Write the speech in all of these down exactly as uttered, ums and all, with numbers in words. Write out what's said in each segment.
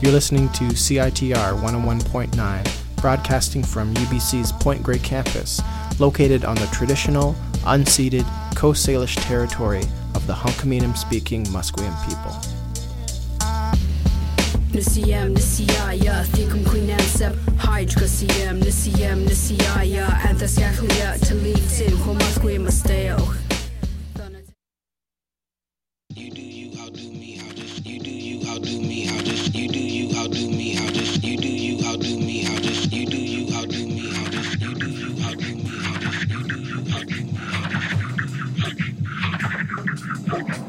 You're listening to C I T R one oh one point nine, broadcasting from U B C's Point Grey campus, located on the traditional, unceded Coast Salish territory of the Hunkaminam-speaking Musqueam people. Nisiyam nisiyaya thikum quinansep hydra siyam nisiyam nisiyaya anthasyakhlia talitin homasquim masteo. You do you, I'll do me, I'll just you do you, I'll do me, I'll just you do you, I'll do me, I'll just you do you, I'll do me, I'll just you do you, I'll do me, I'll just you do you, I'll do me, I'll just you do you, I'll do me, I'll just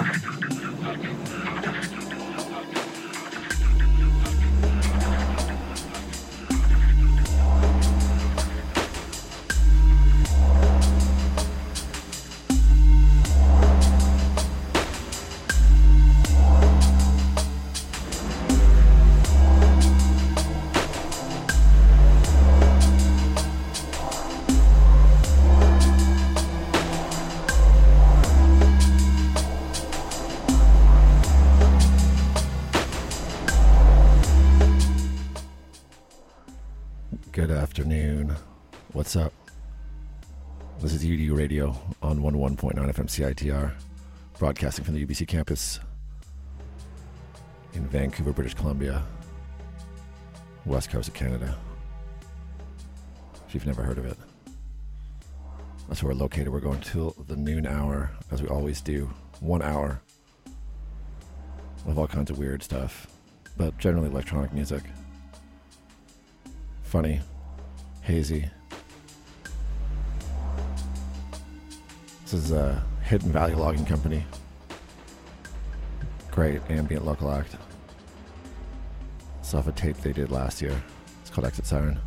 Good afternoon. What's up? This is U D U Radio on one oh one point nine F M C I T R, broadcasting from the U B C campus in Vancouver, British Columbia, west coast of Canada. If you've never heard of it, that's where we're located. We're going till the noon hour, as we always do. One hour with all kinds of weird stuff, but generally electronic music. Funny, hazy. This is a Hidden Valley Logging Company. Great ambient local act. It's off a tape they did last year. It's called Exit Siren.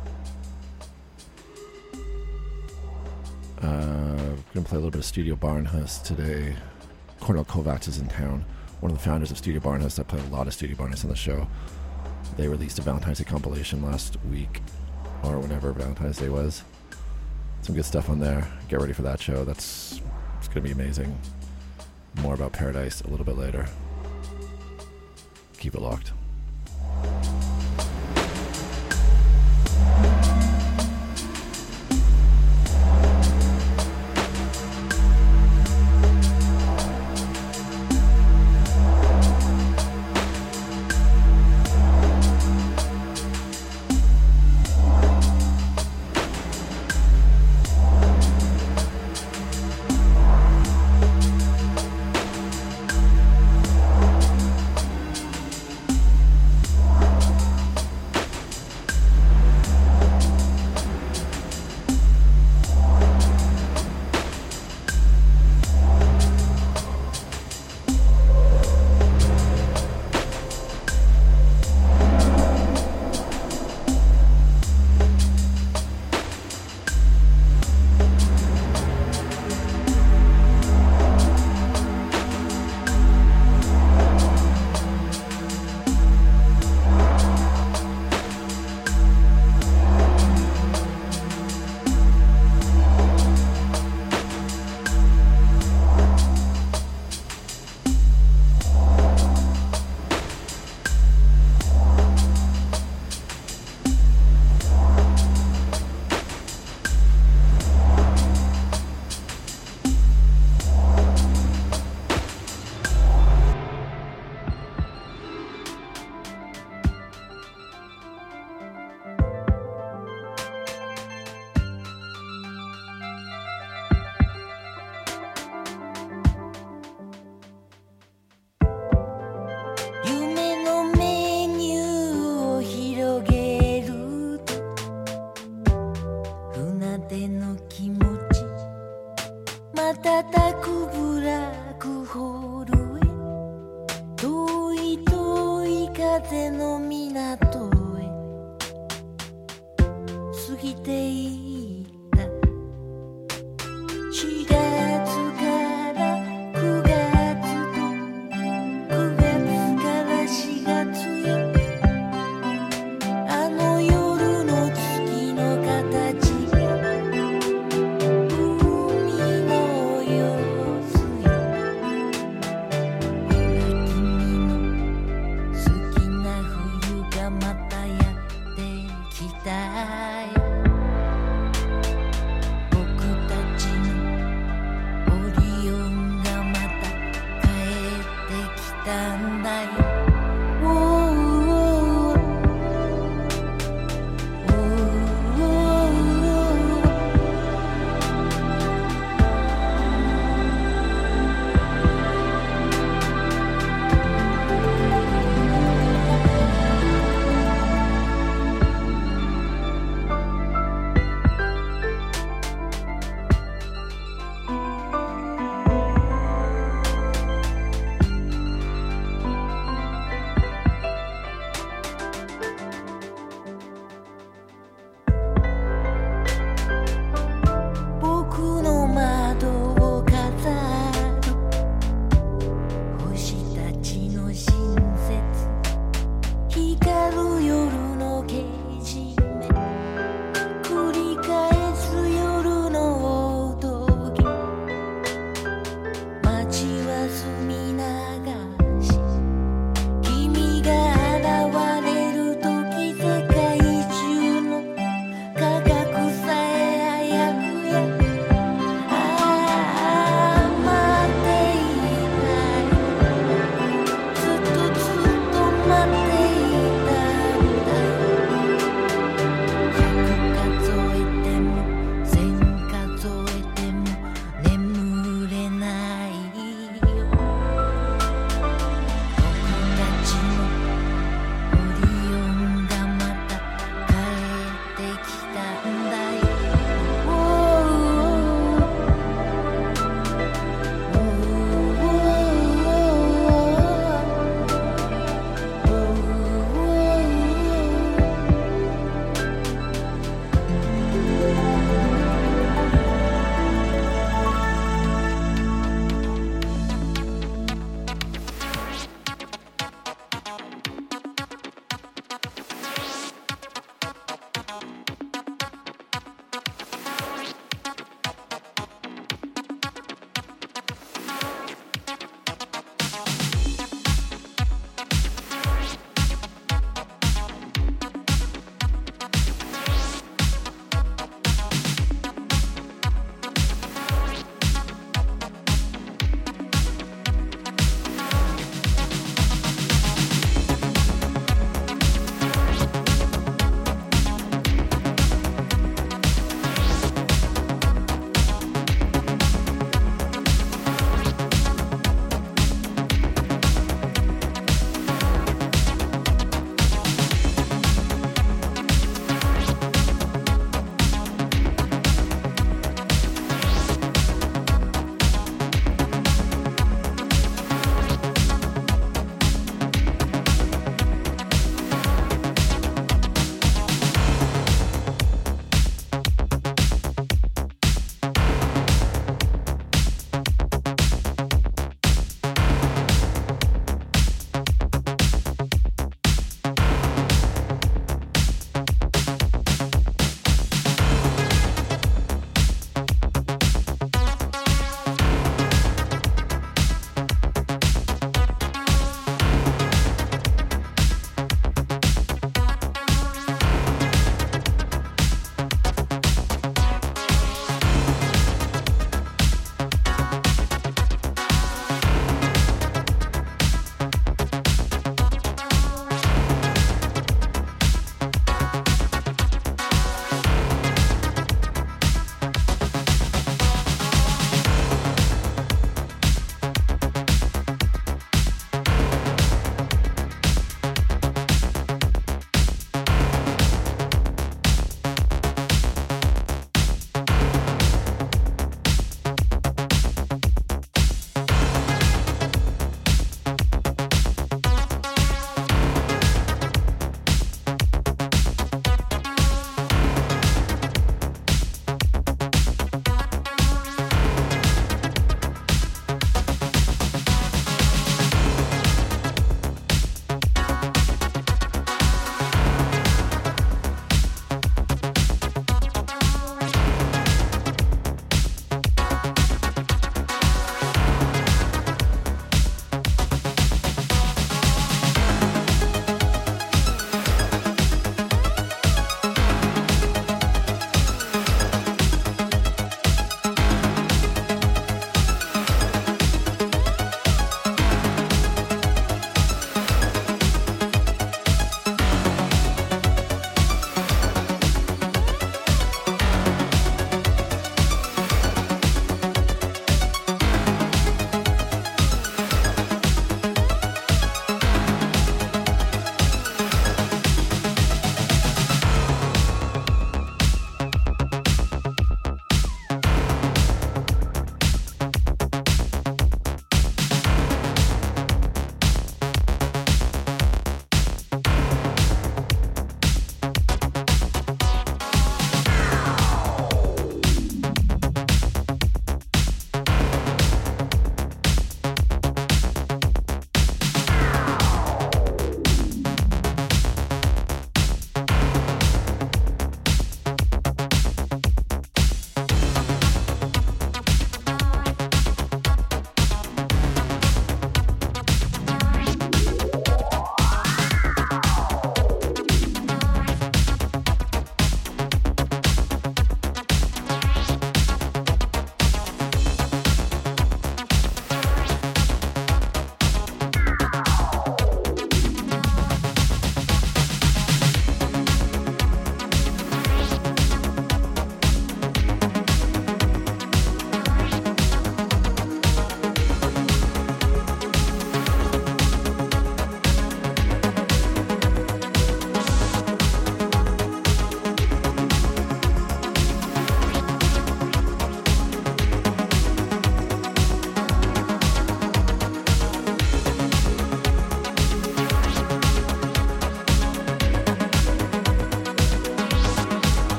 Uh, I'm going to play a little bit of Studio Barnhus today. Cornel Kovacs is in town. One of the founders of Studio Barnhus. I played a lot of Studio Barnhus on the show. They released a Valentine's Day compilation last week, or whenever Valentine's Day was. Some good stuff on there. Get ready for that show. That's it's going to be amazing. More about Paradise a little bit later. Keep it locked.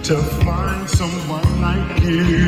to find someone like you.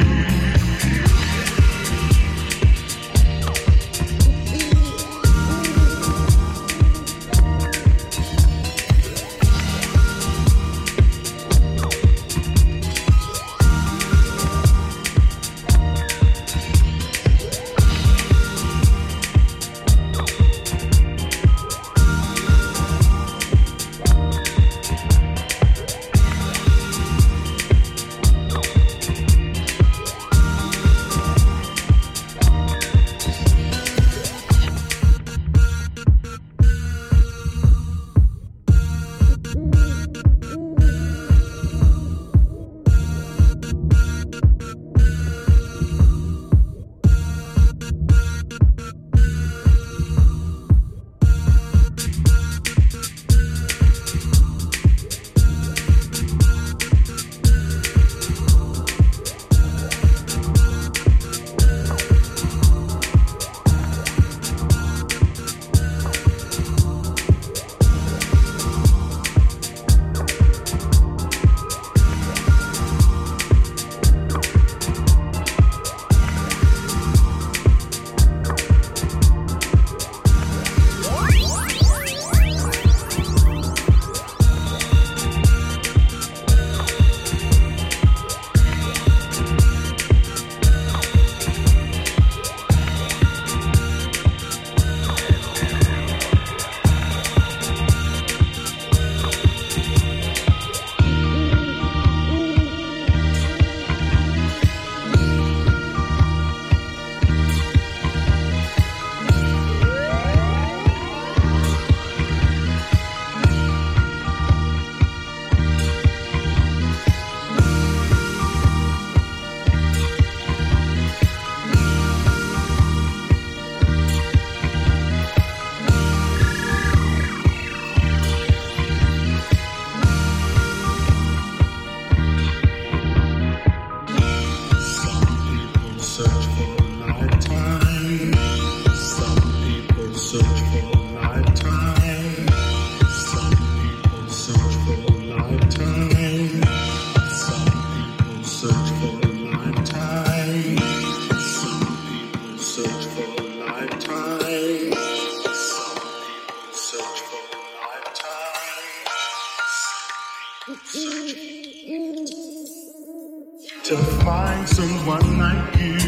To find someone like you.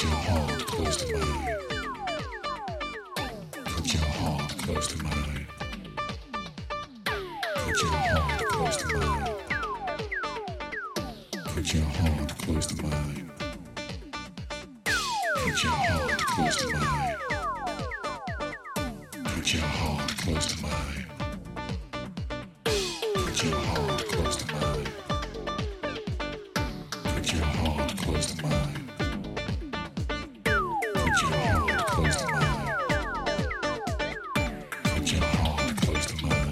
your heart close to mine. Put your heart close to mine. Put your heart close to mine. Put your heart close to mine. Put your heart close to mine. Put your heart close to mine. Put your heart close to mine. Put your heart close to mine. Put your heart close to mine. Put your heart close to mine.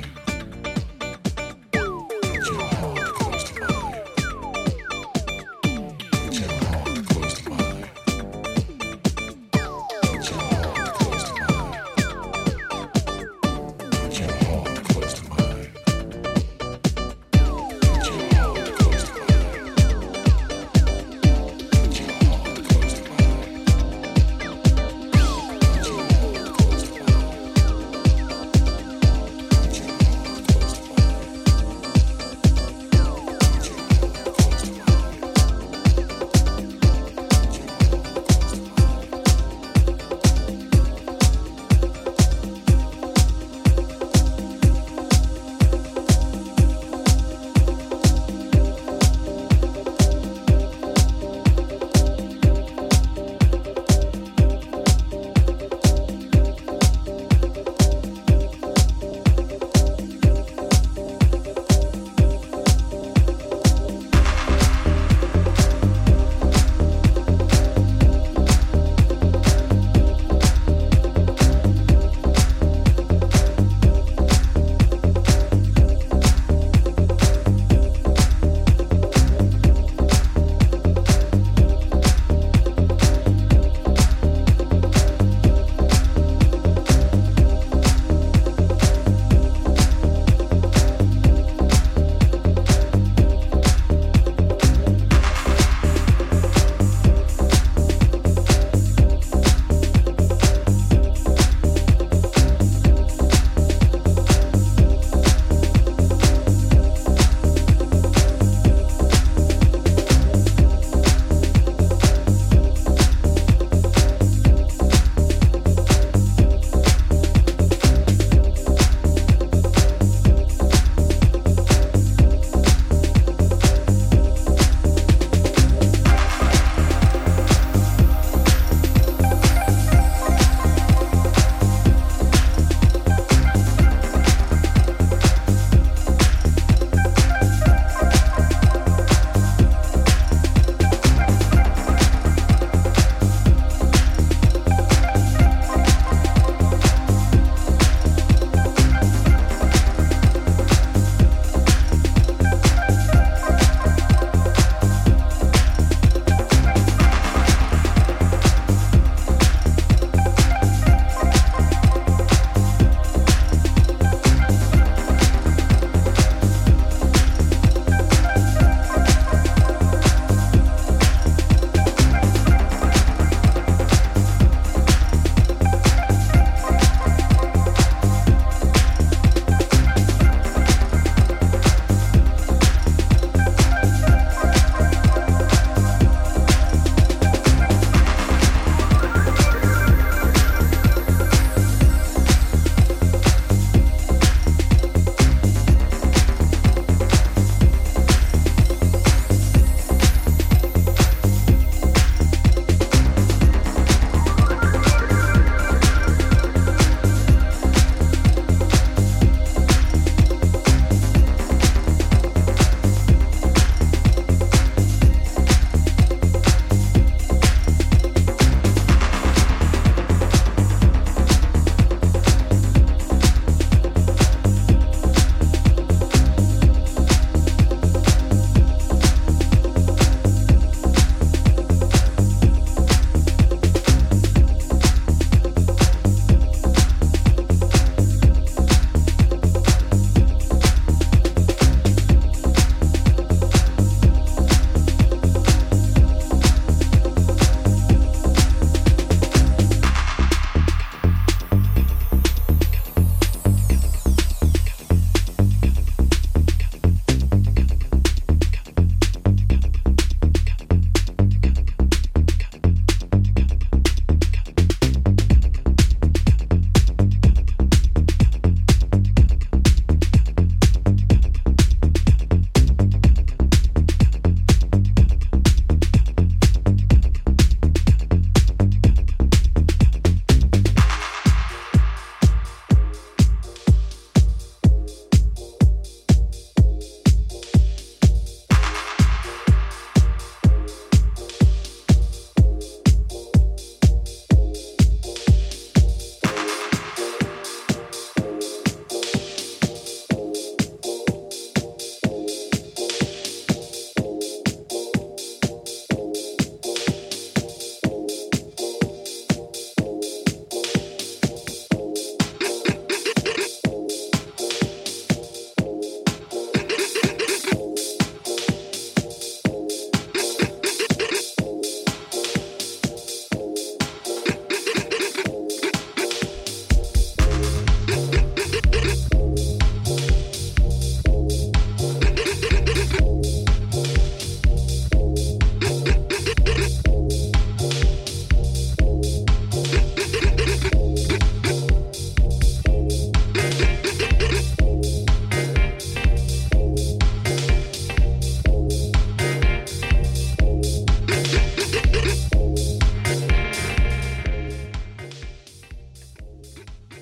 Put your heart close to mine. Put your heart close to mine. Put your heart close to mine. Put your heart close to mine. Put your heart close to mine. Put your heart close to mine.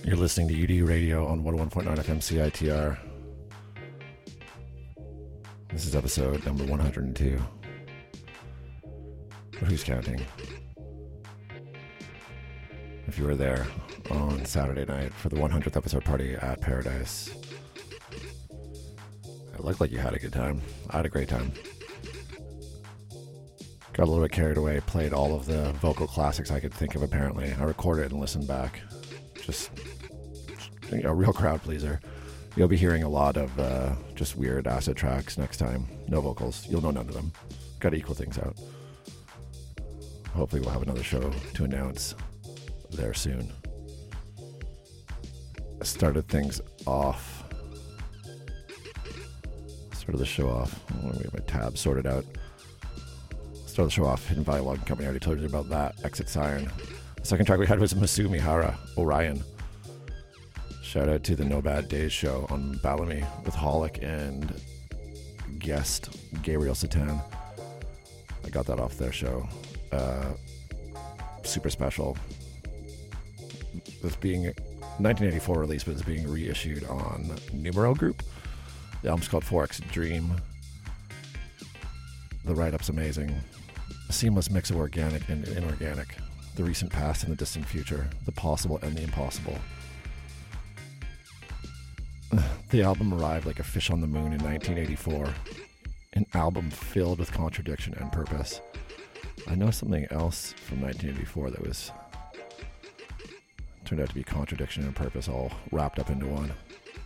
You're listening to U D U Radio on one oh one point nine F M C I T R. This is episode number one hundred two. But who's counting? If you were there on Saturday night for the one hundredth episode party at Paradise, it looked like you had a good time. I had a great time. Got a little bit carried away, played all of the vocal classics I could think of apparently. I recorded and listened back. Just a real crowd pleaser. You'll be hearing a lot of uh, just weird acid tracks next time. No vocals. You'll know none of them. Got to equal things out. Hopefully we'll have another show to announce there soon. I started things off. Started the show off. Let me get my tabs sorted out. Started the show off. Hidden Dialogue Company. I already told you about that. Exit Siren. The second track we had was Masumi Hara, Orion. Shout out to the No Bad Days show on Bellamy with Holic and guest Gabriel Satan. I got that off their show. Uh, super special. This being nineteen eighty-four release, but it's being reissued on Numero Group. The album's called four X Dream. The write-up's amazing. A seamless mix of organic and inorganic. The recent past and the distant future. The possible and the impossible. The album arrived like a fish on the moon in nineteen eighty-four. An album filled with contradiction and purpose. I know something else from nineteen eighty-four that was turned out to be contradiction and purpose all wrapped up into one.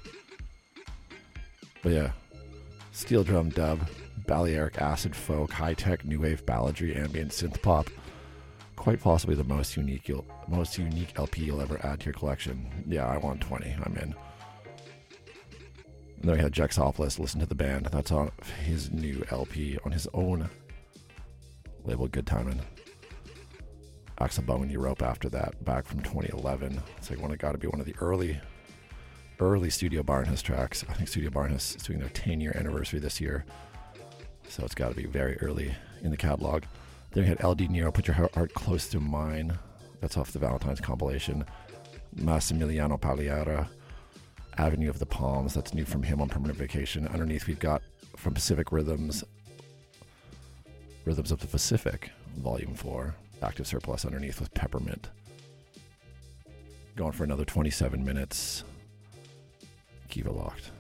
But yeah, steel drum dub, Balearic acid folk, high-tech new wave balladry, ambient synth pop. Quite possibly the most unique you'll, most unique L P you'll ever add to your collection. Yeah, I want twenty. I'm in. And then we had Jexopolis, listen to the band. That's on his new L P on his own label, Good Timin'. Axel Bowman Europe after that, back from twenty eleven. It's like one of got to be one of the early, early Studio Barnhus tracks. I think Studio Barnhus is doing their ten-year anniversary this year, so it's got to be very early in the catalog. Then we had L D Nero, Put Your Heart Close to Mine. That's off the Valentine's compilation. Massimiliano Pagliara, Avenue of the Palms. That's new from him on Permanent Vacation. Underneath we've got from Pacific Rhythms, Rhythms of the Pacific, Volume four. Active Surplus underneath with Peppermint. Going for another twenty-seven minutes. Keep it locked.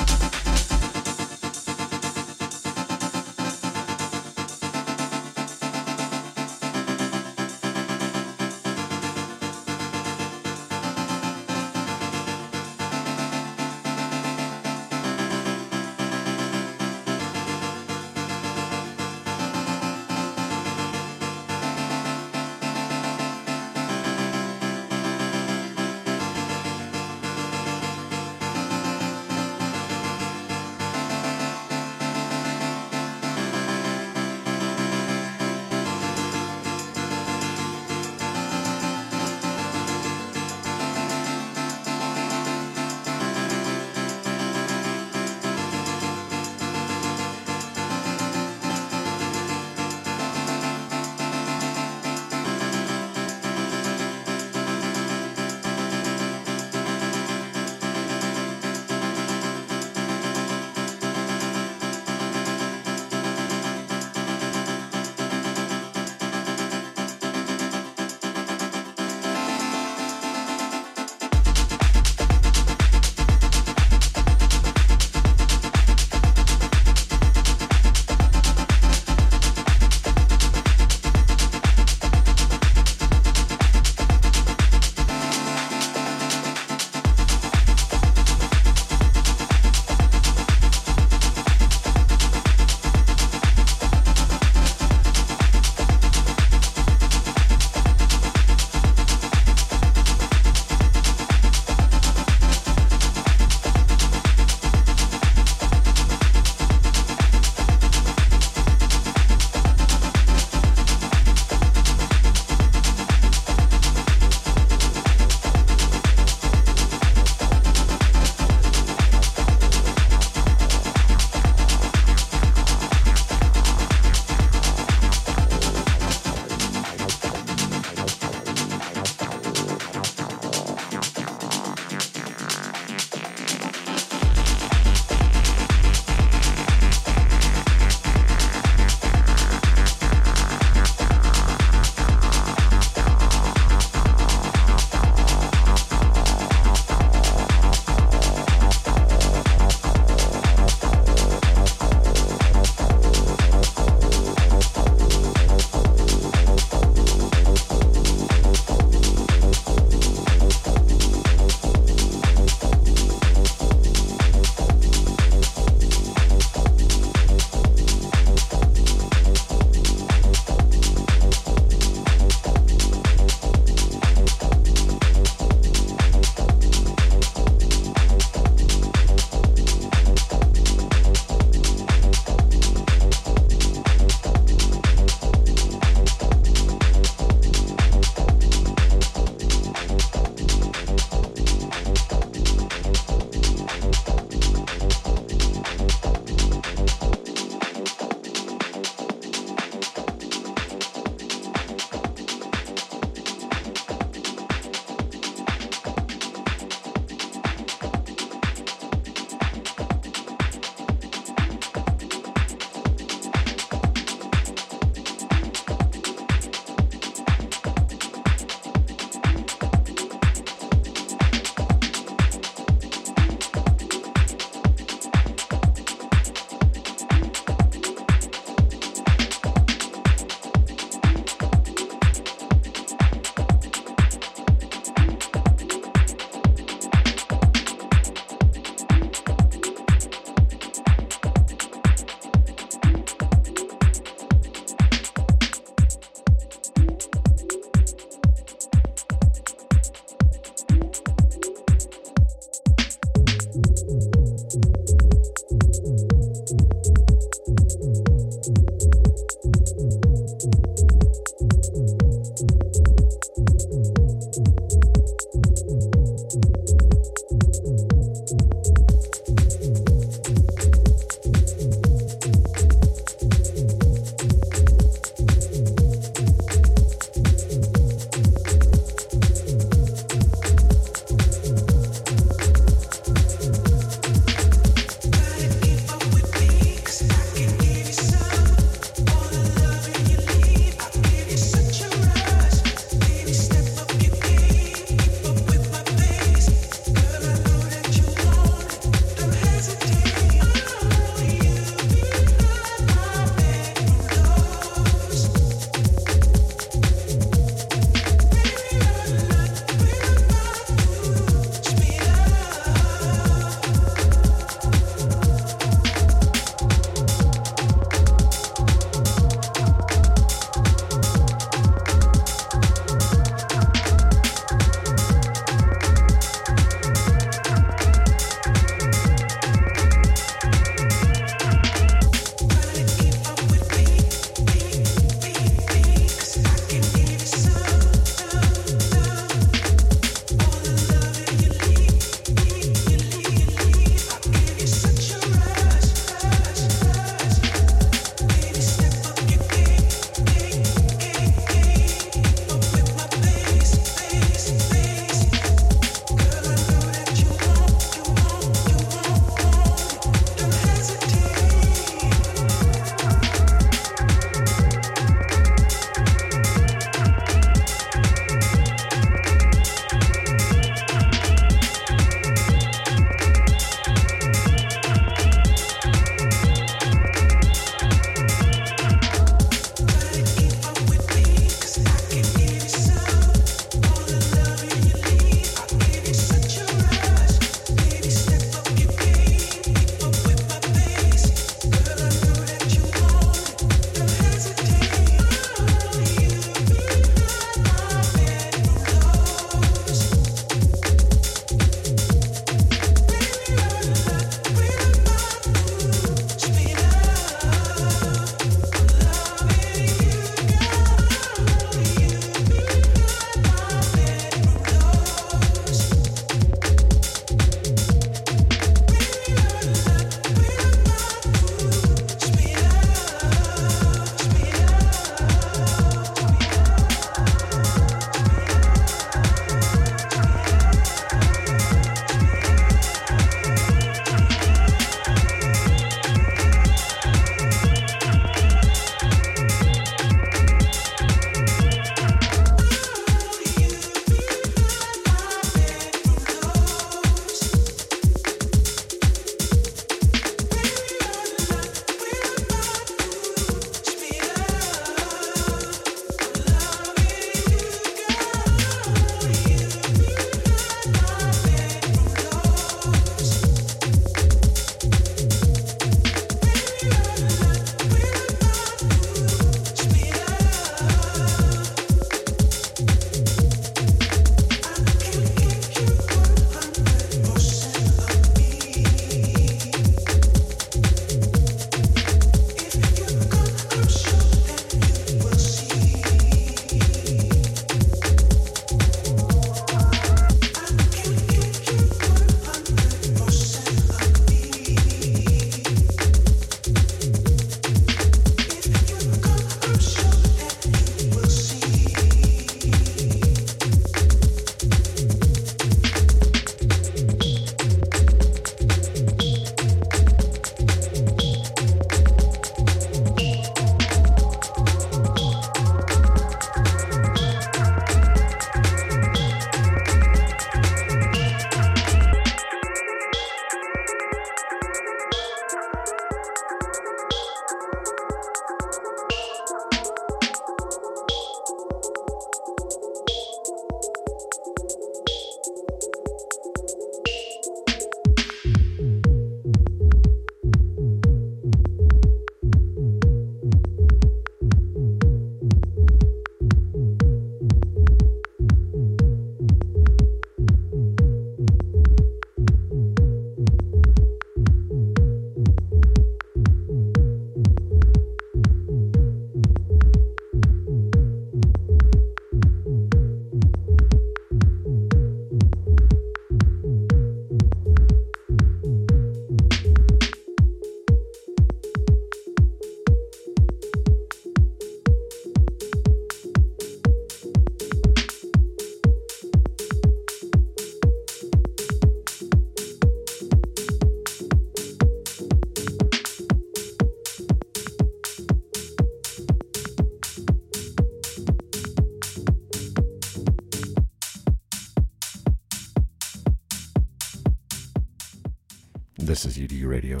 This is U D U Radio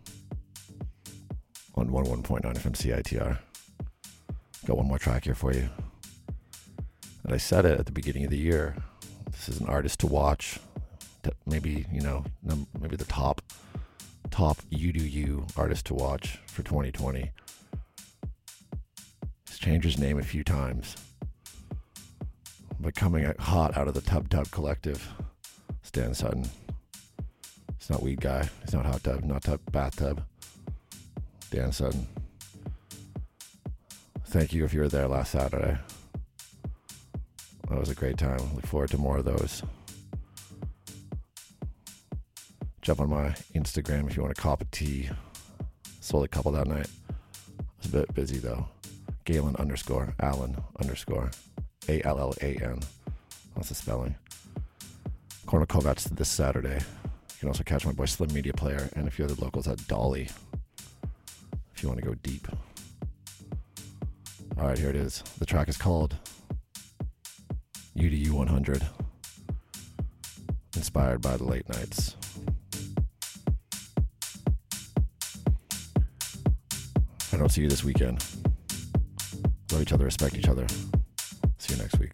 on one oh one point nine F M C I T R. Got one more track here for you. And I said it at the beginning of the year. This is an artist to watch. Maybe, you know, maybe the top, top U D U artist to watch for twenty twenty. He's changed his name a few times. But coming out hot out of the Tub Tub Collective, Stan Sutton. It's not Weed Guy. It's not Hot Tub. Not Tub Bathtub. Dan Sutton. Thank you if you were there last Saturday. That was a great time. Look forward to more of those. Jump on my Instagram if you want to cop a tea. Sold a couple that night. I was a bit busy though. Galen underscore Allen underscore A L L A N. That's the spelling. Corner Kovacs this Saturday. You can also catch my boy Slim Media Player and a few other locals at Dolly if you want to go deep. Alright, here it is. The track is called U D U one hundred. Inspired by the late nights. I don't see you this weekend. Love each other, respect each other. See you next week.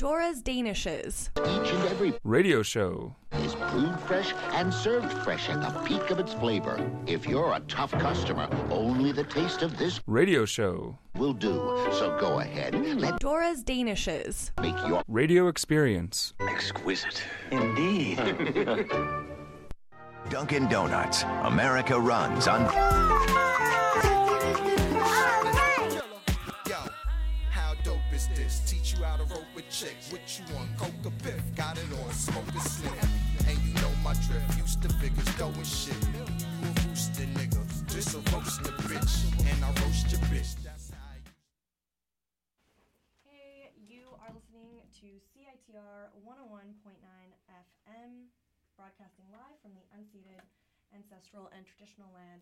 Dora's Danishes. Each and every radio show is brewed fresh and served fresh at the peak of its flavor. If you're a tough customer, only the taste of this radio show will do. So go ahead, let Dora's Danishes make your radio experience exquisite. Indeed. Dunkin' Donuts. America runs on... Yo, how dope is this? Teach you how to rope with chicks. What you want? Coca Piff. Got it on. Smoke a slim. And you know my drift. Used to figures dough and shit. You a rooster nigga. This a roaster bitch. And I roast your bitch. That's how you... Hey, you are listening to C I T R one oh one point nine F M. Broadcasting live from the unceded, ancestral, and traditional land